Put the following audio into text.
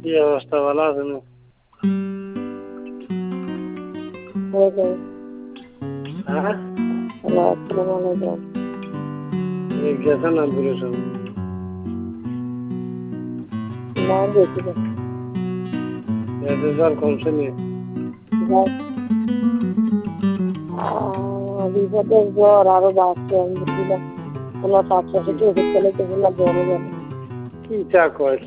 কি অবস্থা, ভালো আছেন? হ্যাঁ, গেছেন না দূরের সঙ্গে? জ্বর কমছে নি? বিপদের জ্বর আরো বাড়ছে। আমি বুঝলাম 500 ওষুধ খেলে তো বললাম জ্বরে যাবে। কি চা কয়,